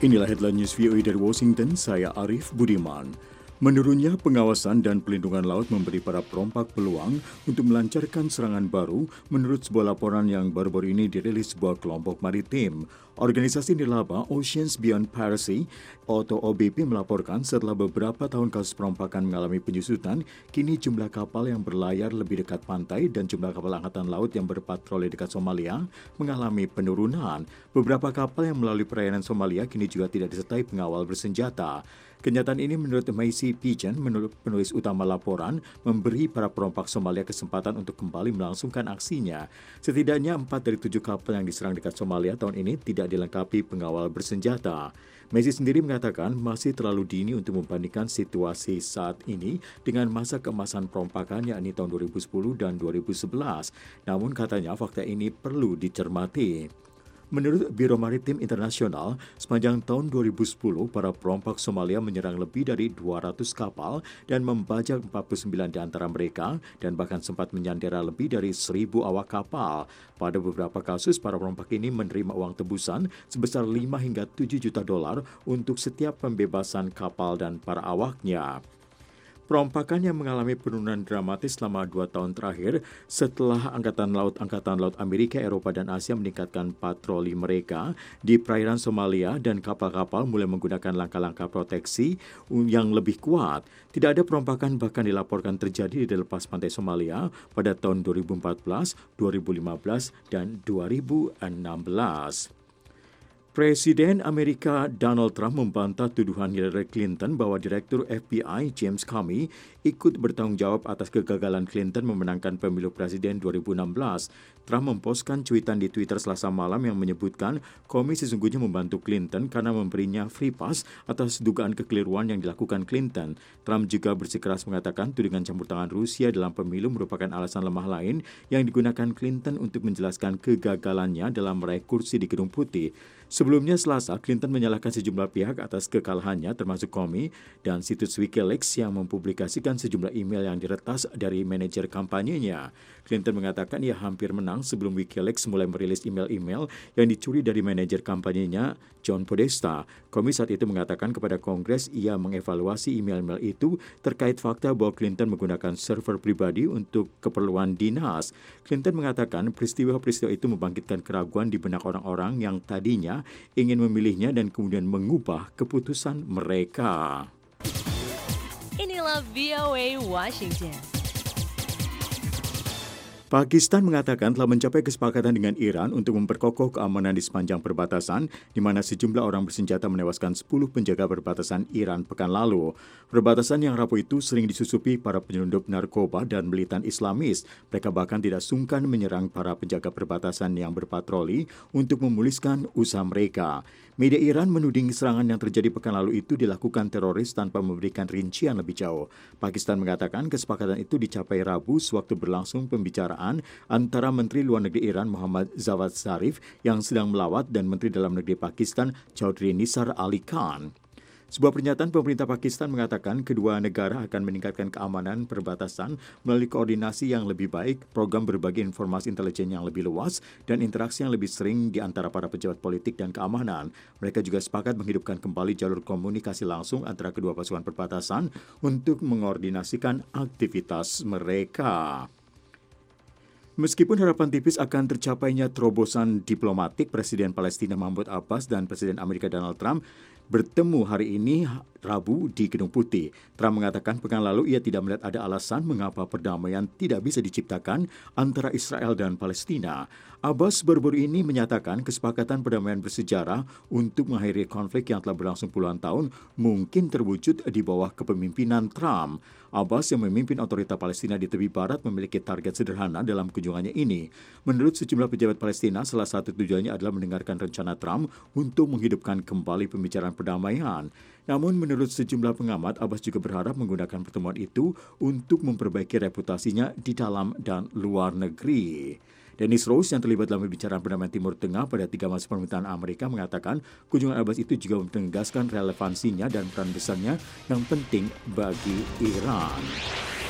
Inilah headline news VOA dari Washington, saya Arif Budiman. Menurunnya pengawasan dan pelindungan laut memberi para perompak peluang untuk melancarkan serangan baru menurut sebuah laporan yang baru-baru ini dirilis sebuah kelompok maritim. Organisasi nirlaba Oceans Beyond Piracy atau OBP melaporkan setelah beberapa tahun kasus perompakan mengalami penyusutan, kini jumlah kapal yang berlayar lebih dekat pantai dan jumlah kapal angkatan laut yang berpatroli dekat Somalia mengalami penurunan. Beberapa kapal yang melalui perairan Somalia kini juga tidak disertai pengawal bersenjata. Kenyataan ini menurut Macy Pigeon, penulis utama laporan, memberi para perompak Somalia kesempatan untuk kembali melangsungkan aksinya. Setidaknya 4 dari 7 kapal yang diserang dekat Somalia tahun ini tidak dilengkapi pengawal bersenjata. Macy sendiri mengatakan masih terlalu dini untuk membandingkan situasi saat ini dengan masa keemasan perompakan yakni tahun 2010 dan 2011. Namun katanya fakta ini perlu dicermati. Menurut Biro Maritim Internasional, sepanjang tahun 2010, para perompak Somalia menyerang lebih dari 200 kapal dan membajak 49 di antara mereka dan bahkan sempat menyandera lebih dari 1.000 awak kapal. Pada beberapa kasus, para perompak ini menerima uang tebusan sebesar 5 hingga 7 juta dolar untuk setiap pembebasan kapal dan para awaknya. Perompakan yang mengalami penurunan dramatis selama 2 tahun terakhir setelah Angkatan Laut Amerika, Eropa, dan Asia meningkatkan patroli mereka di perairan Somalia dan kapal-kapal mulai menggunakan langkah-langkah proteksi yang lebih kuat. Tidak ada perompakan bahkan dilaporkan terjadi di lepas pantai Somalia pada tahun 2014, 2015, dan 2016. Presiden Amerika Donald Trump membantah tuduhan Hillary Clinton bahwa Direktur FBI James Comey ikut bertanggung jawab atas kegagalan Clinton memenangkan pemilu presiden 2016. Trump memposkan cuitan di Twitter Selasa malam yang menyebutkan Comey sesungguhnya membantu Clinton karena memberinya free pass atas dugaan kekeliruan yang dilakukan Clinton. Trump juga bersikeras mengatakan tudingan campur tangan Rusia dalam pemilu merupakan alasan lemah lain yang digunakan Clinton untuk menjelaskan kegagalannya dalam meraih kursi di Gedung Putih. Sebelumnya Selasa, Clinton menyalahkan sejumlah pihak atas kekalahannya termasuk Comey dan situs Wikileaks yang mempublikasikan sejumlah email yang diretas dari manajer kampanyenya. Clinton mengatakan ia hampir menang sebelum Wikileaks mulai merilis email-email yang dicuri dari manajer kampanyenya, John Podesta. Comey saat itu mengatakan kepada Kongres ia mengevaluasi email-email itu terkait fakta bahwa Clinton menggunakan server pribadi untuk keperluan dinas. Clinton mengatakan peristiwa-peristiwa itu membangkitkan keraguan di benak orang-orang yang tadinya ingin memilihnya dan kemudian mengubah keputusan mereka. Inilah VOA Washington. Pakistan mengatakan telah mencapai kesepakatan dengan Iran untuk memperkokoh keamanan di sepanjang perbatasan, di mana sejumlah orang bersenjata menewaskan 10 penjaga perbatasan Iran pekan lalu. Perbatasan yang rapuh itu sering disusupi para penyelundup narkoba dan militan Islamis. Mereka bahkan tidak sungkan menyerang para penjaga perbatasan yang berpatroli untuk memulihkan usaha mereka. Media Iran menuding serangan yang terjadi pekan lalu itu dilakukan teroris tanpa memberikan rincian lebih jauh. Pakistan mengatakan kesepakatan itu dicapai Rabu sewaktu berlangsung pembicaraan antara Menteri Luar Negeri Iran Muhammad Javad Zarif yang sedang melawat dan Menteri Dalam Negeri Pakistan Chaudhry Nisar Ali Khan. Sebuah pernyataan pemerintah Pakistan mengatakan kedua negara akan meningkatkan keamanan perbatasan melalui koordinasi yang lebih baik, program berbagi informasi intelijen yang lebih luas, dan interaksi yang lebih sering di antara para pejabat politik dan keamanan. Mereka juga sepakat menghidupkan kembali jalur komunikasi langsung antara kedua pasukan perbatasan untuk mengordinasikan aktivitas mereka. Meskipun harapan tipis akan tercapainya terobosan diplomatik, Presiden Palestina Mahmud Abbas dan Presiden Amerika Donald Trump bertemu hari ini Rabu di Gedung Putih. Trump mengatakan pekan lalu ia tidak melihat ada alasan mengapa perdamaian tidak bisa diciptakan antara Israel dan Palestina. Abbas baru-baru ini menyatakan kesepakatan perdamaian bersejarah untuk mengakhiri konflik yang telah berlangsung puluhan tahun mungkin terwujud di bawah kepemimpinan Trump. Abbas yang memimpin otorita Palestina di tepi barat memiliki target sederhana dalam kunjungannya ini. Menurut sejumlah pejabat Palestina, salah satu tujuannya adalah mendengarkan rencana Trump untuk menghidupkan kembali pembicaraan perdamaian. Namun menurut sejumlah pengamat, Abbas juga berharap menggunakan pertemuan itu untuk memperbaiki reputasinya di dalam dan luar negeri. Dennis Rose yang terlibat dalam pembicaraan perdamaian Timur Tengah pada 3 masa pemerintahan Amerika mengatakan kunjungan Abbas itu juga menegaskan relevansinya dan peran besarnya yang penting bagi Iran.